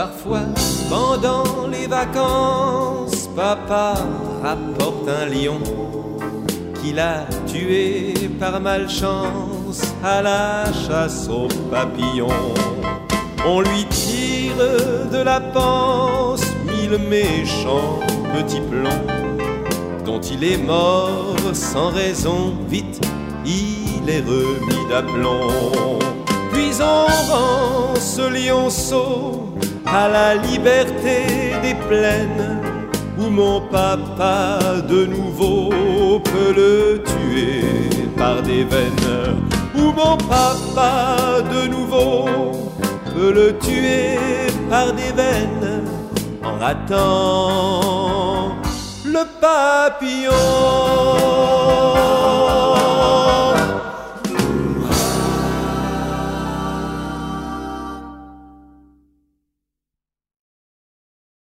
Parfois, pendant les vacances, papa rapporte un lion qu'il a tué par malchance à la chasse aux papillons. On lui tire de la panse 1000 méchants petits plombs dont il est mort sans raison. Vite, il est remis d'aplomb. Puis on rend ce lionceau à la liberté des plaines, où mon papa de nouveau peut le tuer par des veines, où mon papa de nouveau peut le tuer par des veines en ratant le papillon.